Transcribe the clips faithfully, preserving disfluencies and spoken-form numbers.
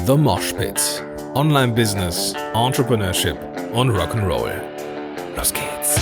The Mosh Pit. Online Business, Entrepreneurship und Rock'n'Roll. Los geht's.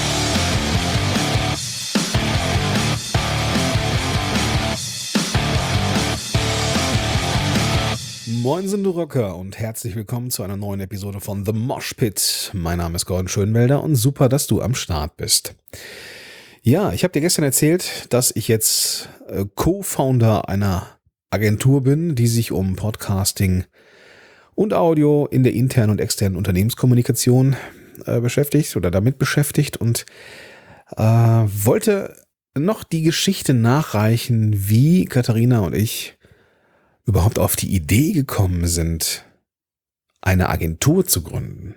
Moinsen, du Rocker, und herzlich willkommen zu einer neuen Episode von The Mosh Pit. Mein Name ist Gordon Schönwelder und super, dass du am Start bist. Ja, ich habe dir gestern erzählt, dass ich jetzt äh, Co-Founder einer Agentur bin, die sich um Podcasting und Audio in der internen und externen Unternehmenskommunikation äh, beschäftigt oder damit beschäftigt und äh, wollte noch die Geschichte nachreichen, wie Katharina und ich überhaupt auf die Idee gekommen sind, eine Agentur zu gründen.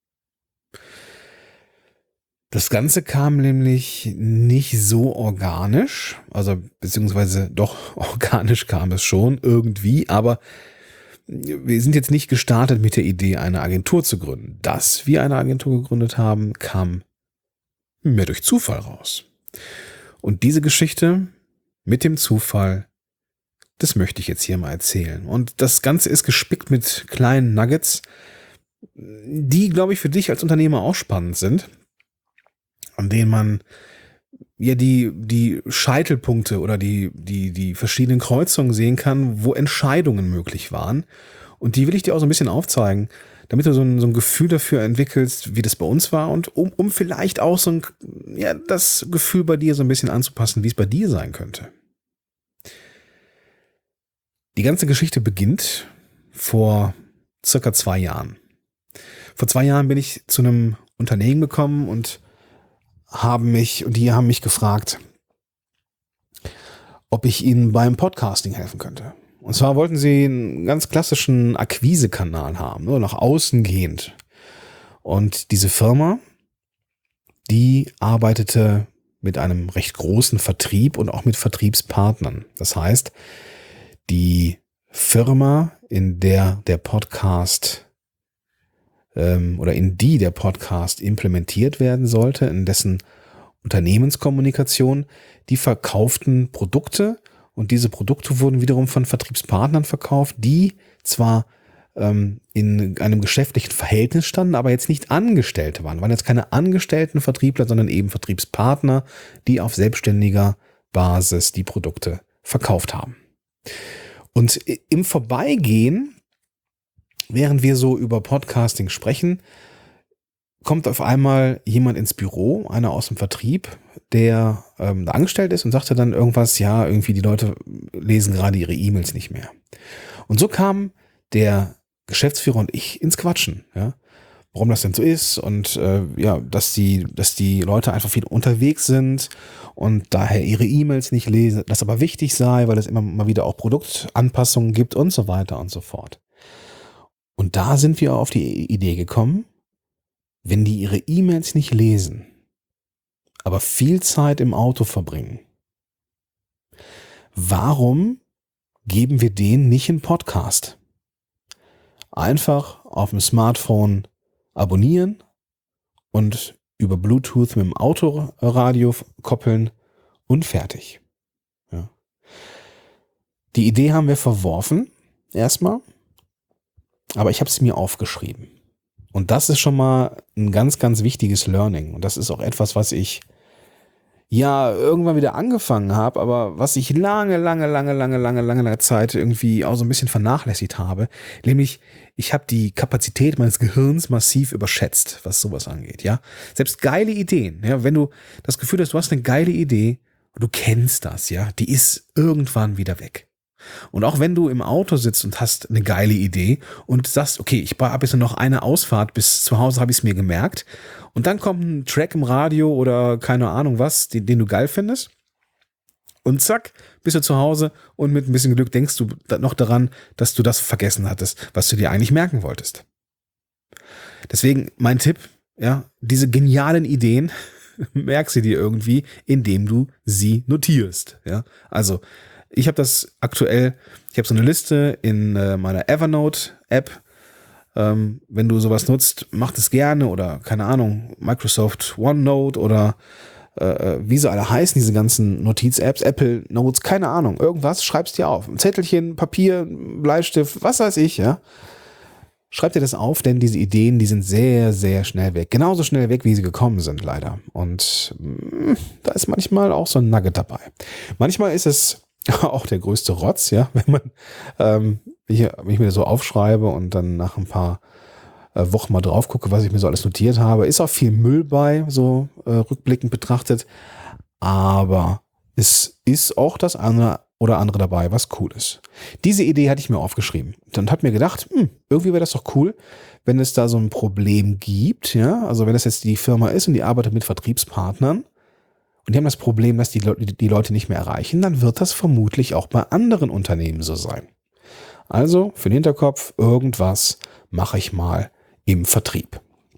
Das Ganze kam nämlich nicht so organisch, also beziehungsweise doch organisch kam es schon irgendwie, aber wir sind jetzt nicht gestartet mit der Idee, eine Agentur zu gründen. Dass wir eine Agentur gegründet haben, kam mehr durch Zufall raus. Und diese Geschichte mit dem Zufall, das möchte ich jetzt hier mal erzählen. Und das Ganze ist gespickt mit kleinen Nuggets, die, glaube ich, für dich als Unternehmer auch spannend sind, an denen man ja die, die Scheitelpunkte oder die, die, die verschiedenen Kreuzungen sehen kann, wo Entscheidungen möglich waren. Und die will ich dir auch so ein bisschen aufzeigen, damit du so ein, so ein Gefühl dafür entwickelst, wie das bei uns war und um, um vielleicht auch so ein, ja, das Gefühl bei dir so ein bisschen anzupassen, wie es bei dir sein könnte. Die ganze Geschichte beginnt vor circa zwei Jahren. Vor zwei Jahren bin ich zu einem Unternehmen gekommen und haben mich, und die haben mich gefragt, ob ich ihnen beim Podcasting helfen könnte. Und zwar wollten sie einen ganz klassischen Akquisekanal haben, nur nach außen gehend. Und diese Firma, die arbeitete mit einem recht großen Vertrieb und auch mit Vertriebspartnern. Das heißt, die Firma, in der der Podcast ähm, oder in die der Podcast implementiert werden sollte, in dessen Unternehmenskommunikation, die verkauften Produkte und diese Produkte wurden wiederum von Vertriebspartnern verkauft, die zwar ähm, in einem geschäftlichen Verhältnis standen, aber jetzt nicht Angestellte waren. Waren jetzt keine angestellten Vertriebler, sondern eben Vertriebspartner, die auf selbstständiger Basis die Produkte verkauft haben. Und im Vorbeigehen, während wir so über Podcasting sprechen, kommt auf einmal jemand ins Büro, einer aus dem Vertrieb, der ähm, angestellt ist und sagte dann irgendwas, ja, irgendwie die Leute lesen gerade ihre E-Mails nicht mehr. Und so kam der Geschäftsführer und ich ins Quatschen, ja. Warum das denn so ist und äh, ja, dass die, dass die Leute einfach viel unterwegs sind und daher ihre E-Mails nicht lesen, das aber wichtig sei, weil es immer mal wieder auch Produktanpassungen gibt und so weiter und so fort. Und da sind wir auf die Idee gekommen, wenn die ihre E-Mails nicht lesen, aber viel Zeit im Auto verbringen, warum geben wir denen nicht einen Podcast? Einfach auf dem Smartphone abonnieren und über Bluetooth mit dem Autoradio koppeln und fertig. Ja. Die Idee haben wir verworfen, erstmal, aber ich habe es mir aufgeschrieben. Und das ist schon mal ein ganz, ganz wichtiges Learning. Und das ist auch etwas, was ich ja irgendwann wieder angefangen habe, aber was ich lange, lange, lange, lange, lange, lange, lange Zeit irgendwie auch so ein bisschen vernachlässigt habe. Nämlich, ich habe die Kapazität meines Gehirns massiv überschätzt, was sowas angeht. Ja, selbst geile Ideen. Ja, wenn du das Gefühl hast, du hast eine geile Idee, du kennst das, ja, die ist irgendwann wieder weg. Und auch wenn du im Auto sitzt und hast eine geile Idee und sagst, okay, ich habe jetzt nur noch eine Ausfahrt, bis zu Hause habe ich es mir gemerkt, und dann kommt ein Track im Radio oder keine Ahnung was, den, den du geil findest, und zack, bist du zu Hause und mit ein bisschen Glück denkst du noch daran, dass du das vergessen hattest, was du dir eigentlich merken wolltest. Deswegen mein Tipp, ja, diese genialen Ideen, merk sie dir irgendwie, indem du sie notierst. Ja, also ich habe das aktuell, ich habe so eine Liste in äh, meiner Evernote-App. Ähm, wenn du sowas nutzt, mach das gerne oder keine Ahnung, Microsoft OneNote oder äh, wie sie alle heißen, diese ganzen Notiz-Apps, Apple Notes, keine Ahnung, irgendwas, schreibst dir auf. Ein Zettelchen, Papier, Bleistift, was weiß ich, ja. schreib dir das auf, denn diese Ideen, die sind sehr, sehr schnell weg. Genauso schnell weg, wie sie gekommen sind, leider. Und mh, da ist manchmal auch so ein Nugget dabei. Manchmal ist es auch der größte Rotz, ja, wenn man, ähm, ich, wenn ich mir das so aufschreibe und dann nach ein paar äh, Wochen mal drauf gucke, was ich mir so alles notiert habe, ist auch viel Müll bei, so äh, rückblickend betrachtet. Aber es ist auch das eine oder andere dabei, was cool ist. Diese Idee hatte ich mir aufgeschrieben und habe mir gedacht, hm, irgendwie wäre das doch cool, wenn es da so ein Problem gibt, ja, also wenn das jetzt die Firma ist und die arbeitet mit Vertriebspartnern und die haben das Problem, dass die, Le- die Leute nicht mehr erreichen, dann wird das vermutlich auch bei anderen Unternehmen so sein. Also für den Hinterkopf, irgendwas mache ich mal im Vertrieb.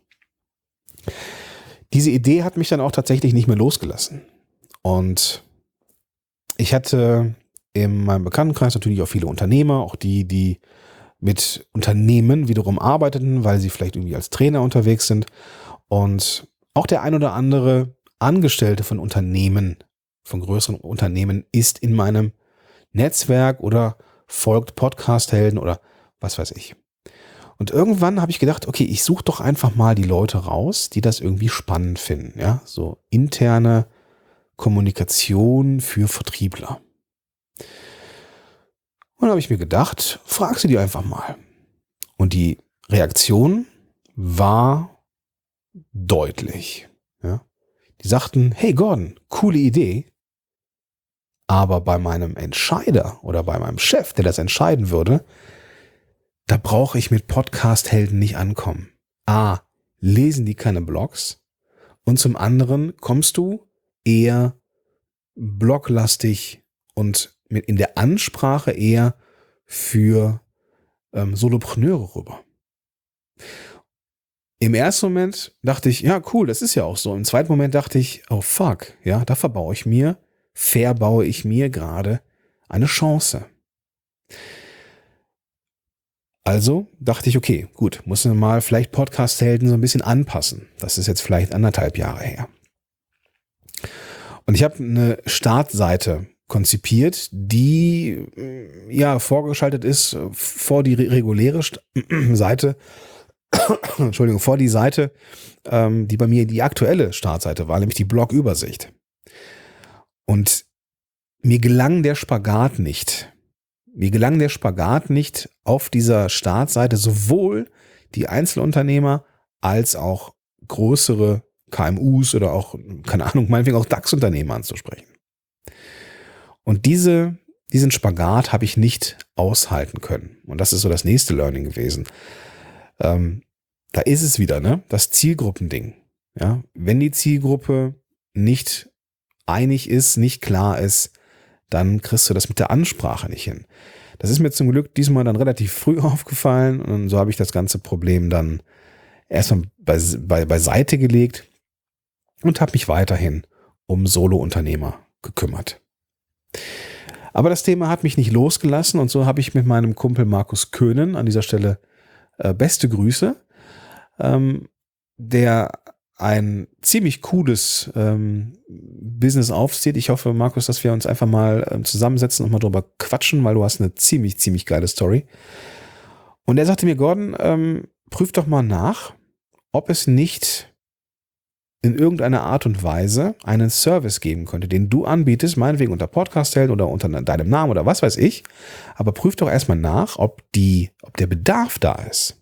Diese Idee hat mich dann auch tatsächlich nicht mehr losgelassen. Und ich hatte in meinem Bekanntenkreis natürlich auch viele Unternehmer, auch die, die mit Unternehmen wiederum arbeiteten, weil sie vielleicht irgendwie als Trainer unterwegs sind. Und auch der ein oder andere Angestellte von Unternehmen, von größeren Unternehmen, ist in meinem Netzwerk oder folgt Podcast-Helden oder was weiß ich. Und irgendwann habe ich gedacht, okay, ich suche doch einfach mal die Leute raus, die das irgendwie spannend finden. Ja, so interne Kommunikation für Vertriebler. Und dann habe ich mir gedacht, frag sie die einfach mal. Und die Reaktion war deutlich. Ja. Die sagten, hey Gordon, coole Idee, aber bei meinem Entscheider oder bei meinem Chef, der das entscheiden würde, da brauche ich mit Podcast-Helden nicht ankommen. A, lesen die keine Blogs und zum anderen kommst du eher bloglastig und mit in der Ansprache eher für ähm, Solopreneure rüber. Im ersten Moment dachte ich, ja cool, das ist ja auch so. Im zweiten Moment dachte ich, oh fuck, ja, da verbaue ich mir, verbaue ich mir gerade eine Chance. Also dachte ich, okay, gut, muss man mal vielleicht Podcast-Helden so ein bisschen anpassen. Das ist jetzt vielleicht anderthalb Jahre her. Und ich habe eine Startseite konzipiert, die ja vorgeschaltet ist vor die reguläre St- Seite, Entschuldigung, vor die Seite, ähm, die bei mir die aktuelle Startseite war, nämlich die Blogübersicht. Und mir gelang der Spagat nicht. Mir gelang der Spagat nicht, auf dieser Startseite sowohl die Einzelunternehmer als auch größere K M Us oder auch, keine Ahnung, meinetwegen auch DAX-Unternehmen anzusprechen. Und diese, diesen Spagat habe ich nicht aushalten können. Und das ist so das nächste Learning gewesen. Ähm, da ist es wieder, ne? Das Zielgruppending. Ja? Wenn die Zielgruppe nicht einig ist, nicht klar ist, dann kriegst du das mit der Ansprache nicht hin. Das ist mir zum Glück diesmal dann relativ früh aufgefallen und so habe ich das ganze Problem dann erstmal bei, bei, beiseite gelegt und habe mich weiterhin um Solo-Unternehmer gekümmert. Aber das Thema hat mich nicht losgelassen und so habe ich mit meinem Kumpel Markus Köhnen, an dieser Stelle äh, beste Grüße, ähm, der ein ziemlich cooles ähm, Business aufzieht. Ich hoffe, Markus, dass wir uns einfach mal ähm, zusammensetzen und mal drüber quatschen, weil du hast eine ziemlich, ziemlich geile Story. Und er sagte mir, Gordon, ähm, prüf doch mal nach, ob es nicht in irgendeiner Art und Weise einen Service geben könnte, den du anbietest, meinetwegen unter Podcast-Helden oder unter deinem Namen oder was weiß ich. Aber prüf doch erstmal nach, ob die, ob der Bedarf da ist.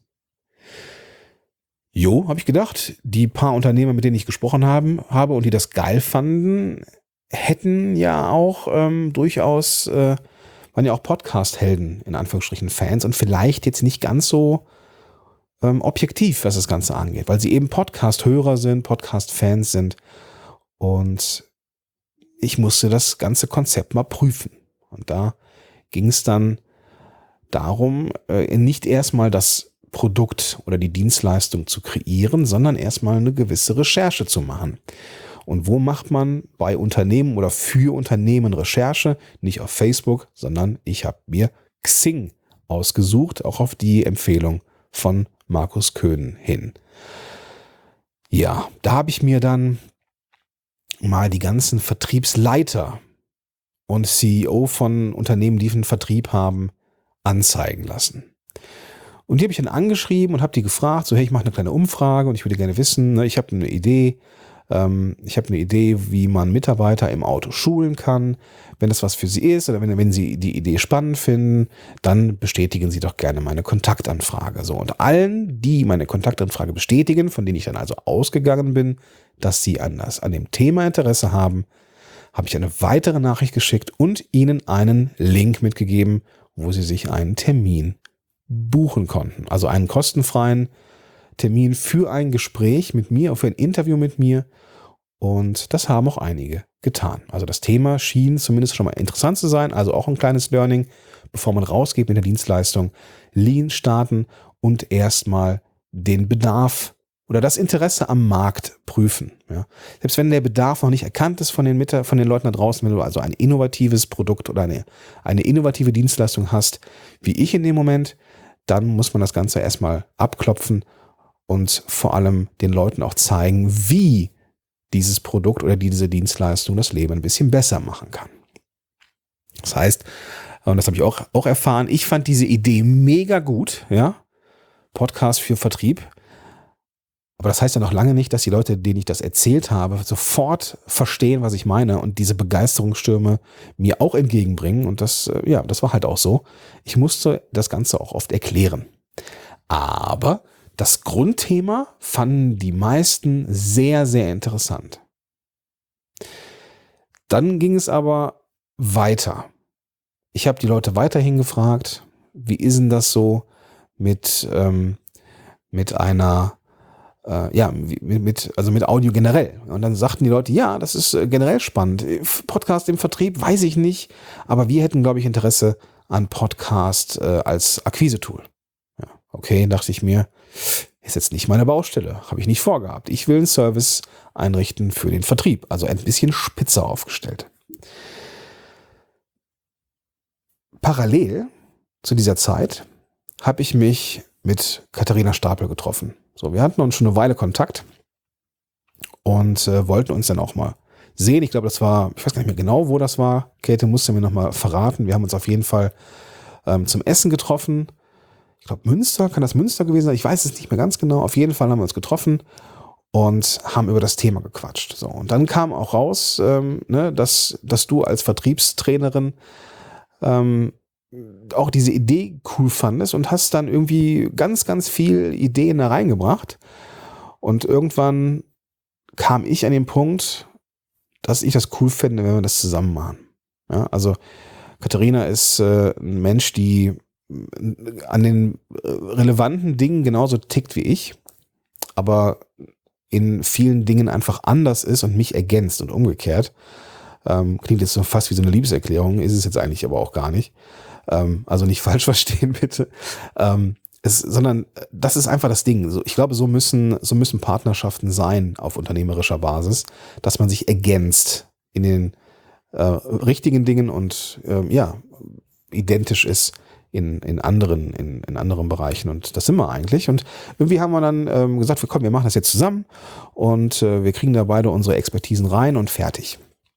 Jo, habe ich gedacht, die paar Unternehmer, mit denen ich gesprochen haben, habe und die das geil fanden, hätten ja auch ähm, durchaus, äh, waren ja auch Podcast-Helden, in Anführungsstrichen Fans und vielleicht jetzt nicht ganz so ähm, objektiv, was das Ganze angeht, weil sie eben Podcast-Hörer sind, Podcast-Fans sind und ich musste das ganze Konzept mal prüfen. Und da ging es dann darum, äh, nicht erstmal das Produkt oder die Dienstleistung zu kreieren, sondern erstmal eine gewisse Recherche zu machen. Und wo macht man bei Unternehmen oder für Unternehmen Recherche? Nicht auf Facebook, sondern ich habe mir Xing ausgesucht, auch auf die Empfehlung von Markus Köhnen hin. Ja, da habe ich mir dann mal die ganzen Vertriebsleiter und C E O von Unternehmen, die einen Vertrieb haben, anzeigen lassen. Und die habe ich dann angeschrieben und habe die gefragt, so hey, ich mache eine kleine Umfrage und ich würde gerne wissen, ne, ich habe eine Idee, ähm, ich habe eine Idee, wie man Mitarbeiter im Auto schulen kann. Wenn das was für Sie ist oder wenn, wenn Sie die Idee spannend finden, dann bestätigen Sie doch gerne meine Kontaktanfrage. So, und allen, die meine Kontaktanfrage bestätigen, von denen ich dann also ausgegangen bin, dass sie an, das, an dem Thema Interesse haben, habe ich eine weitere Nachricht geschickt und ihnen einen Link mitgegeben, wo sie sich einen Termin buchen konnten. Also einen kostenfreien Termin für ein Gespräch mit mir, für ein Interview mit mir. Und das haben auch einige getan. Also das Thema schien zumindest schon mal interessant zu sein. Also auch ein kleines Learning, bevor man rausgeht mit der Dienstleistung. Lean starten und erstmal den Bedarf oder das Interesse am Markt prüfen. Ja. Selbst wenn der Bedarf noch nicht erkannt ist von den, Mit- von den Leuten da draußen, wenn du also ein innovatives Produkt oder eine, eine innovative Dienstleistung hast, wie ich in dem Moment, dann muss man das Ganze erstmal abklopfen und vor allem den Leuten auch zeigen, wie dieses Produkt oder diese Dienstleistung das Leben ein bisschen besser machen kann. Das heißt, und das habe ich auch, auch erfahren, ich fand diese Idee mega gut, ja, Podcast für Vertrieb. Aber das heißt ja noch lange nicht, dass die Leute, denen ich das erzählt habe, sofort verstehen, was ich meine und diese Begeisterungsstürme mir auch entgegenbringen. Und das, ja, das war halt auch so. Ich musste das Ganze auch oft erklären. Aber das Grundthema fanden die meisten sehr, sehr interessant. Dann ging es aber weiter. Ich habe die Leute weiterhin gefragt, wie ist denn das so mit, ähm, mit einer Äh, ja, mit, mit, also mit Audio generell. Und dann sagten die Leute, ja, das ist äh, generell spannend. Podcast im Vertrieb, weiß ich nicht, aber wir hätten, glaube ich, Interesse an Podcast äh, als Akquise-Tool. Ja, okay, dachte ich mir, ist jetzt nicht meine Baustelle, habe ich nicht vorgehabt. Ich will einen Service einrichten für den Vertrieb, also ein bisschen spitzer aufgestellt. Parallel zu dieser Zeit habe ich mich mit Katharina Stapel getroffen. So, wir hatten uns schon eine Weile Kontakt und äh, wollten uns dann auch mal sehen. Ich glaube, das war, ich weiß gar nicht mehr genau, wo das war. Käthe musste mir nochmal verraten. Wir haben uns auf jeden Fall ähm, zum Essen getroffen. Ich glaube, Münster, kann das Münster gewesen sein? Ich weiß es nicht mehr ganz genau. Auf jeden Fall haben wir uns getroffen und haben über das Thema gequatscht. So, und dann kam auch raus, ähm, ne, dass, dass du als Vertriebstrainerin ähm, auch diese Idee cool fandest und hast dann irgendwie ganz, ganz viel Ideen da reingebracht. Und irgendwann kam ich an den Punkt, dass ich das cool fände, wenn wir das zusammen machen. Ja, also Katharina ist äh, ein Mensch, die an den relevanten Dingen genauso tickt wie ich, aber in vielen Dingen einfach anders ist und mich ergänzt und umgekehrt. Ähm, klingt jetzt so fast wie so eine Liebeserklärung, ist es jetzt eigentlich aber auch gar nicht. Ähm, also nicht falsch verstehen, bitte. Ähm, es, sondern das ist einfach das Ding. So, ich glaube, so müssen, so müssen Partnerschaften sein auf unternehmerischer Basis, dass man sich ergänzt in den äh, richtigen Dingen und ähm, ja, identisch ist in, in anderen, in, in anderen Bereichen. Und das sind wir eigentlich. Und irgendwie haben wir dann ähm, gesagt, wir kommen, wir machen das jetzt zusammen und äh, wir kriegen da beide unsere Expertisen rein und fertig.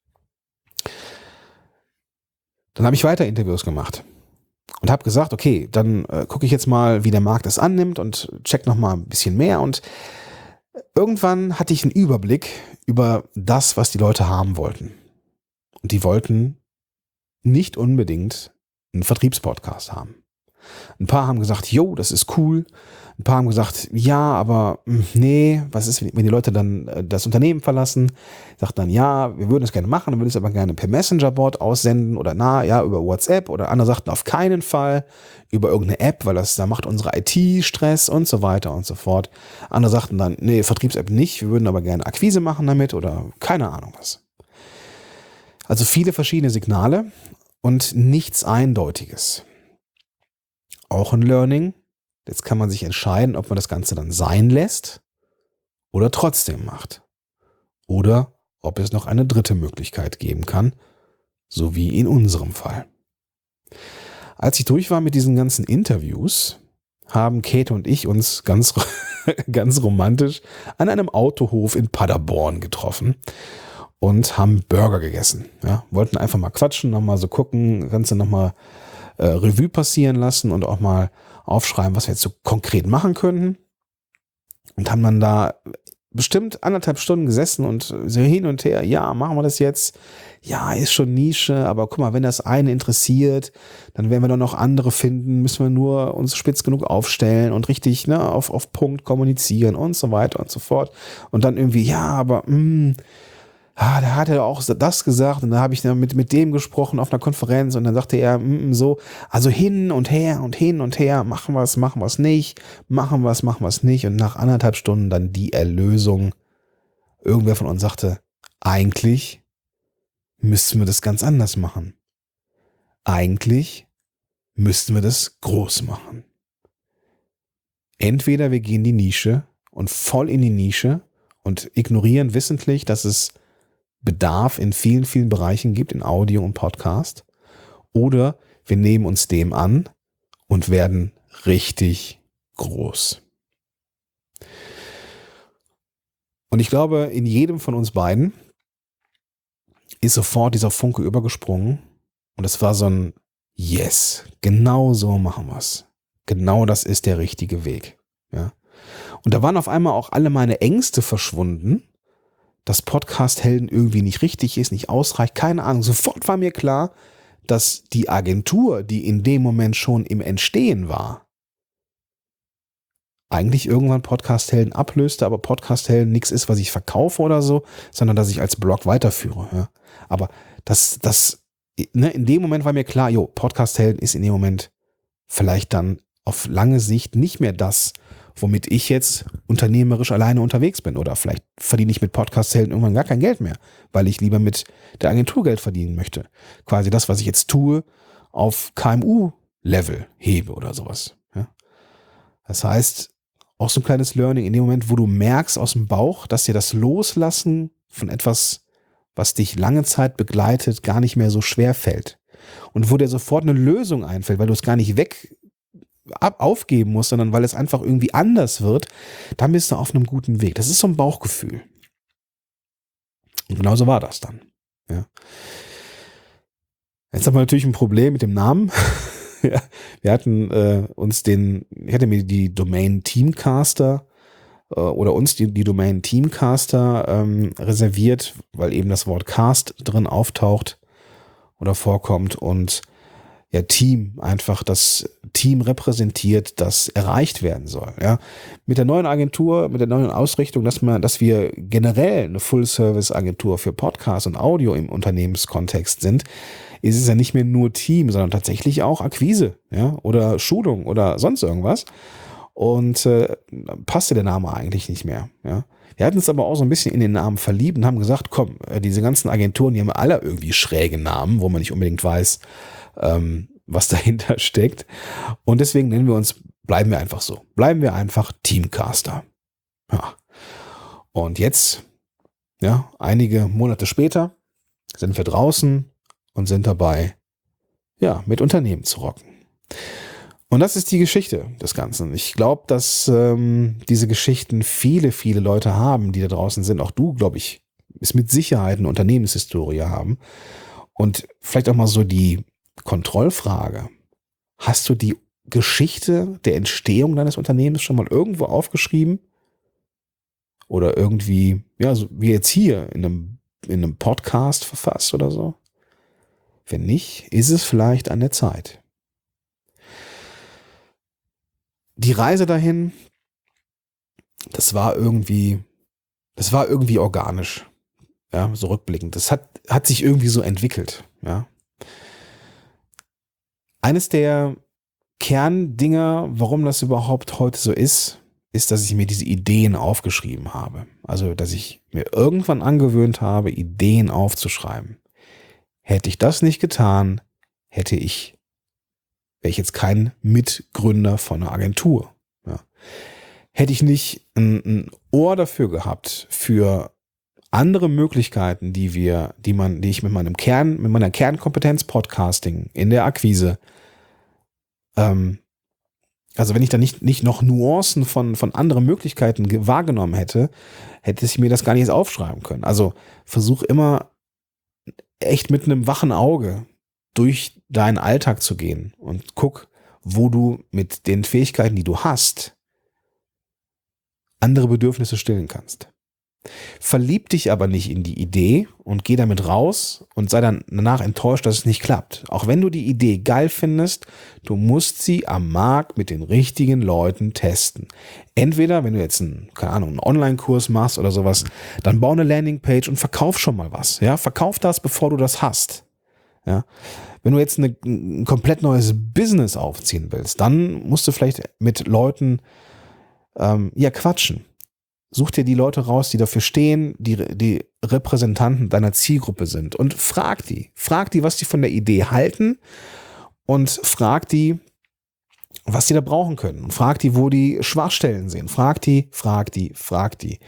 Dann habe ich weiter Interviews gemacht. Und habe gesagt, okay, dann äh, gucke ich jetzt mal, wie der Markt es annimmt und check noch mal ein bisschen mehr. Und irgendwann hatte ich einen Überblick über das, was die Leute haben wollten. Und die wollten nicht unbedingt einen Vertriebspodcast haben. Ein paar haben gesagt, jo, das ist cool. Ein paar haben gesagt, ja, aber nee, was ist, wenn die Leute dann das Unternehmen verlassen? Sagt dann, ja, wir würden es gerne machen, wir würden es aber gerne per Messenger-Board aussenden oder na, ja, über WhatsApp. Oder andere sagten auf keinen Fall über irgendeine App, weil das, da macht unsere I T Stress und so weiter und so fort. Andere sagten dann, nee, Vertriebs-App nicht, wir würden aber gerne Akquise machen damit oder keine Ahnung was. Also viele verschiedene Signale und nichts Eindeutiges. Auch ein Learning. Jetzt kann man sich entscheiden, ob man das Ganze dann sein lässt oder trotzdem macht. Oder ob es noch eine dritte Möglichkeit geben kann, so wie in unserem Fall. Als ich durch war mit diesen ganzen Interviews, haben Käthe und ich uns ganz, ganz romantisch an einem Autohof in Paderborn getroffen und haben Burger gegessen. Ja, wollten einfach mal quatschen, nochmal so gucken, Ganze nochmal äh, Revue passieren lassen und auch mal aufschreiben, was wir jetzt so konkret machen könnten. Und haben dann da bestimmt anderthalb Stunden gesessen und so hin und her, ja, machen wir das jetzt? Ja, ist schon Nische, aber guck mal, wenn das eine interessiert, dann werden wir doch noch andere finden, müssen wir nur uns spitz genug aufstellen und richtig ne, auf, auf Punkt kommunizieren und so weiter und so fort. Und dann irgendwie, ja, aber mh, ah, da hat er auch das gesagt und da habe ich dann mit, mit dem gesprochen auf einer Konferenz und dann sagte er mh, so, also hin und her und hin und her, machen wir es, machen wir es nicht, machen wir es, machen wir es nicht und nach anderthalb Stunden dann die Erlösung. Irgendwer von uns sagte, eigentlich müssten wir das ganz anders machen. Eigentlich müssten wir das groß machen. Entweder wir gehen in die Nische und voll in die Nische und ignorieren wissentlich, dass es Bedarf in vielen, vielen Bereichen gibt, in Audio und Podcast. Oder wir nehmen uns dem an und werden richtig groß. Und ich glaube, in jedem von uns beiden ist sofort dieser Funke übergesprungen. Und es war so ein Yes, genau so machen wir es. Genau das ist der richtige Weg. Ja. Und da waren auf einmal auch alle meine Ängste verschwunden, dass Podcast-Helden irgendwie nicht richtig ist, nicht ausreicht, keine Ahnung. Sofort war mir klar, dass die Agentur, die in dem Moment schon im Entstehen war, eigentlich irgendwann Podcast-Helden ablöste, aber Podcast-Helden nichts ist, was ich verkaufe oder so, sondern dass ich als Blog weiterführe. Ja. Aber das, das, ne, in dem Moment war mir klar, jo, Podcast-Helden ist in dem Moment vielleicht dann auf lange Sicht nicht mehr das, womit ich jetzt unternehmerisch alleine unterwegs bin. Oder vielleicht verdiene ich mit Podcast-Helden irgendwann gar kein Geld mehr, weil ich lieber mit der Agentur Geld verdienen möchte. Quasi das, was ich jetzt tue, auf K M U-Level hebe oder sowas. Ja. Das heißt, auch so ein kleines Learning in dem Moment, wo du merkst aus dem Bauch, dass dir das Loslassen von etwas, was dich lange Zeit begleitet, gar nicht mehr so schwer fällt. Und wo dir sofort eine Lösung einfällt, weil du es gar nicht weg ab, aufgeben musst, sondern weil es einfach irgendwie anders wird, dann bist du auf einem guten Weg. Das ist so ein Bauchgefühl. Und genauso war das dann. Ja. Jetzt haben wir natürlich ein Problem mit dem Namen. Ja, wir hatten äh, uns den, ich hatte mir die Domain Teamcaster äh, oder uns die, die Domain Teamcaster ähm, reserviert, weil eben das Wort Cast drin auftaucht oder vorkommt und ja, Team einfach das Team repräsentiert, das erreicht werden soll. Ja, mit der neuen Agentur, mit der neuen Ausrichtung, dass man, dass wir generell eine Full-Service-Agentur für Podcast und Audio im Unternehmenskontext sind, ist es ja nicht mehr nur Team, sondern tatsächlich auch Akquise, ja, oder Schulung oder sonst irgendwas. Und äh, passte der Name eigentlich nicht mehr. Ja. Wir hatten uns aber auch so ein bisschen in den Namen verliebt und haben gesagt, komm, diese ganzen Agenturen, die haben alle irgendwie schräge Namen, wo man nicht unbedingt weiß, ähm, was dahinter steckt. Und deswegen nennen wir uns, bleiben wir einfach so. Bleiben wir einfach Teamcaster. Ja. Und jetzt, ja, einige Monate später, sind wir draußen und sind dabei, ja, mit Unternehmen zu rocken. Und das ist die Geschichte des Ganzen. Ich glaube, dass ähm, diese Geschichten viele, viele Leute haben, die da draußen sind. Auch du, glaube ich, ist mit Sicherheit eine Unternehmenshistorie haben. Und vielleicht auch mal so die Kontrollfrage. Hast du die Geschichte der Entstehung deines Unternehmens schon mal irgendwo aufgeschrieben? Oder irgendwie, ja, so wie jetzt hier in einem, in einem Podcast verfasst oder so? Wenn nicht, ist es vielleicht an der Zeit. Die Reise dahin, das war irgendwie, das war irgendwie organisch, ja, so rückblickend. Das hat, hat sich irgendwie so entwickelt, ja. Eines der Kerndinger, warum das überhaupt heute so ist, ist, dass ich mir diese Ideen aufgeschrieben habe. Also, dass ich mir irgendwann angewöhnt habe, Ideen aufzuschreiben. Hätte ich das nicht getan, hätte ich, wäre ich jetzt kein Mitgründer von einer Agentur. Ja. Hätte ich nicht ein, ein Ohr dafür gehabt, für andere Möglichkeiten, die wir, die man, die ich mit meinem Kern, mit meiner Kernkompetenz Podcasting in der Akquise, ähm, also wenn ich da nicht, nicht noch Nuancen von, von anderen Möglichkeiten ge- wahrgenommen hätte, hätte ich mir das gar nicht erst aufschreiben können. Also versuch immer echt mit einem wachen Auge durch deinen Alltag zu gehen und guck, wo du mit den Fähigkeiten, die du hast, andere Bedürfnisse stillen kannst. Verlieb dich aber nicht in die Idee und geh damit raus und sei dann danach enttäuscht, dass es nicht klappt. Auch wenn du die Idee geil findest, du musst sie am Markt mit den richtigen Leuten testen. Entweder, wenn du jetzt einen, keine Ahnung, einen Online-Kurs machst oder sowas, dann bau eine Landingpage und verkauf schon mal was. Ja, verkauf das, bevor du das hast. Ja, wenn du jetzt eine, ein komplett neues Business aufziehen willst, dann musst du vielleicht mit Leuten ähm, ja quatschen. Such dir die Leute raus, die dafür stehen, die, die Repräsentanten deiner Zielgruppe sind und frag die. Frag die, was die von der Idee halten und frag die, was die da brauchen können. Und frag die, wo die Schwachstellen sehen. Frag die, frag die, frag die.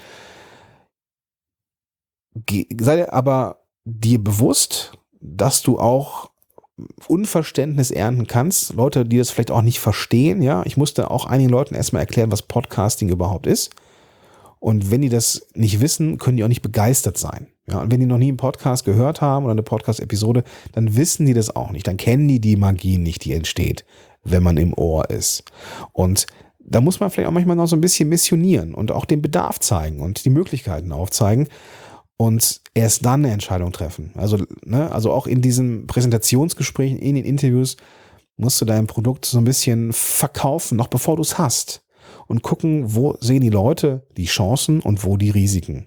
Sei dir aber dir bewusst, dass du auch Unverständnis ernten kannst. Leute, die das vielleicht auch nicht verstehen. Ja, ich musste auch einigen Leuten erstmal erklären, was Podcasting überhaupt ist. Und wenn die das nicht wissen, können die auch nicht begeistert sein. Ja, und wenn die noch nie einen Podcast gehört haben oder eine Podcast-Episode, dann wissen die das auch nicht. Dann kennen die die Magie nicht, die entsteht, wenn man im Ohr ist. Und da muss man vielleicht auch manchmal noch so ein bisschen missionieren und auch den Bedarf zeigen und die Möglichkeiten aufzeigen und erst dann eine Entscheidung treffen. Also, ne, also auch in diesen Präsentationsgesprächen, in den Interviews musst du dein Produkt so ein bisschen verkaufen, noch bevor du es hast. Und gucken, wo sehen die Leute die Chancen und wo die Risiken.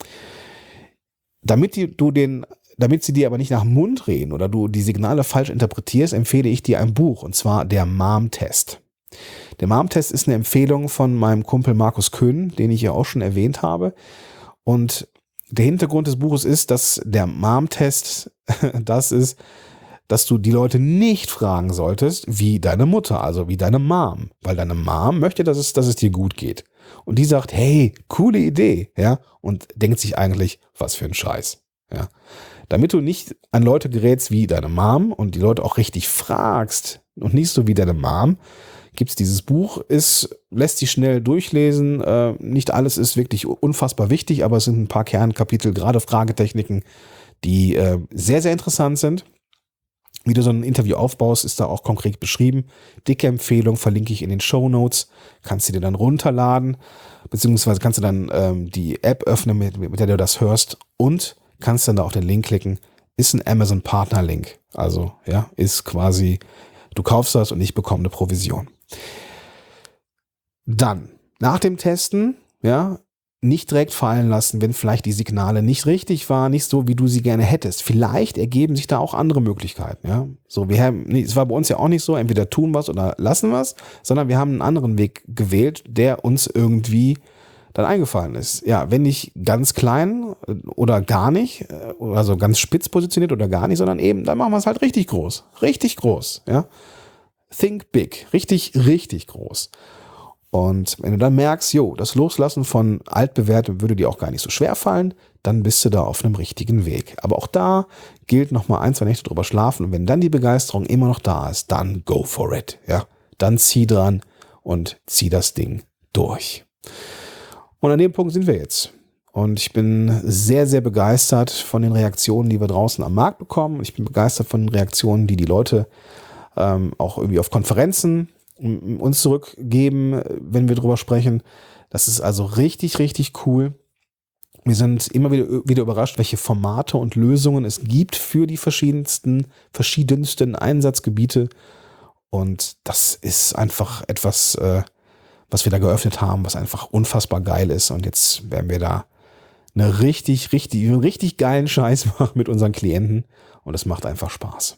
Damit die, du den, damit sie dir aber nicht nach dem Mund reden oder du die Signale falsch interpretierst, empfehle ich dir ein Buch, und zwar der M A M-Test. Der M A M-Test ist eine Empfehlung von meinem Kumpel Markus Köhn, den ich ja auch schon erwähnt habe. Und der Hintergrund des Buches ist, dass der M A M-Test das ist, dass du die Leute nicht fragen solltest, wie deine Mutter, also wie deine Mom, weil deine Mom möchte, dass es, dass es dir gut geht. Und die sagt, hey, coole Idee, ja, und denkt sich eigentlich, was für ein Scheiß, ja. Damit du nicht an Leute gerätst wie deine Mom und die Leute auch richtig fragst und nicht so wie deine Mom, gibt's dieses Buch, ist, lässt sich schnell durchlesen, äh, nicht alles ist wirklich unfassbar wichtig, aber es sind ein paar Kernkapitel, gerade Fragetechniken, die äh, sehr, sehr interessant sind. Wie du so ein Interview aufbaust, ist da auch konkret beschrieben. Dicke Empfehlung, verlinke ich in den Shownotes. Kannst du dir dann runterladen, beziehungsweise kannst du dann ähm, die App öffnen, mit, mit der du das hörst, und kannst dann da auf den Link klicken. Ist ein Amazon-Partner-Link. Also, ja, ist quasi, du kaufst das und ich bekomme eine Provision. Dann, nach dem Testen, ja, nicht direkt fallen lassen, wenn vielleicht die Signale nicht richtig waren, nicht so, wie du sie gerne hättest. Vielleicht ergeben sich da auch andere Möglichkeiten. Ja, so, wir haben, nee, es war bei uns ja auch nicht so, entweder tun wir es oder lassen wir es, sondern wir haben einen anderen Weg gewählt, der uns irgendwie dann eingefallen ist. Ja, wenn nicht ganz klein oder gar nicht, also ganz spitz positioniert oder gar nicht, sondern eben, dann machen wir es halt richtig groß. Richtig groß. Ja, think big. Richtig, richtig groß. Und wenn du dann merkst, jo, das Loslassen von altbewährtem würde dir auch gar nicht so schwer fallen, dann bist du da auf einem richtigen Weg. Aber auch da gilt nochmal ein, zwei Nächte drüber schlafen, und wenn dann die Begeisterung immer noch da ist, dann go for it. Ja, dann zieh dran und zieh das Ding durch. Und an dem Punkt sind wir jetzt. Und ich bin sehr, sehr begeistert von den Reaktionen, die wir draußen am Markt bekommen. Ich bin begeistert von den Reaktionen, die die Leute ähm, auch irgendwie auf Konferenzen uns zurückgeben, wenn wir drüber sprechen. Das ist also richtig, richtig cool. Wir sind immer wieder, wieder überrascht, welche Formate und Lösungen es gibt für die verschiedensten, verschiedensten Einsatzgebiete. Und das ist einfach etwas, äh, was wir da geöffnet haben, was einfach unfassbar geil ist. Und jetzt werden wir da eine richtig, richtig, einen richtig geilen Scheiß machen mit unseren Klienten. Und es macht einfach Spaß.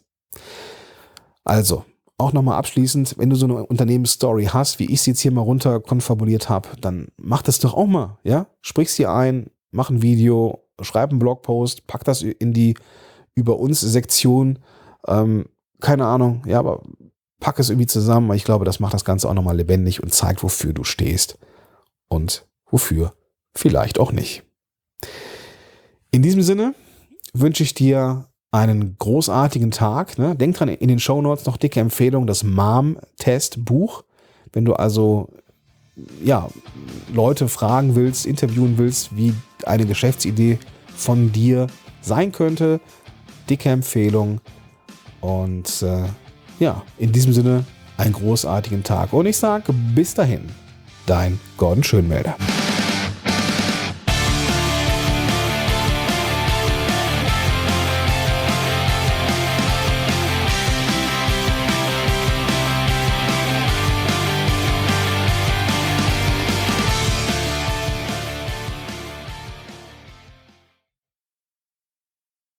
Also, auch nochmal abschließend, wenn du so eine Unternehmensstory hast, wie ich sie jetzt hier mal runter konfabuliert habe, dann mach das doch auch mal, ja? Sprich sie ein, mach ein Video, schreib einen Blogpost, pack das in die Über uns Sektion, ähm, keine Ahnung, ja, aber pack es irgendwie zusammen, weil ich glaube, das macht das Ganze auch nochmal lebendig und zeigt, wofür du stehst und wofür vielleicht auch nicht. In diesem Sinne wünsche ich dir einen großartigen Tag. Ne? Denk dran, in den Shownotes noch dicke Empfehlung, das M A M-Test-Buch. Wenn du also ja, Leute fragen willst, interviewen willst, wie eine Geschäftsidee von dir sein könnte, dicke Empfehlung. Und äh, ja, in diesem Sinne einen großartigen Tag. Und ich sage bis dahin, dein Gordon Schönmelder.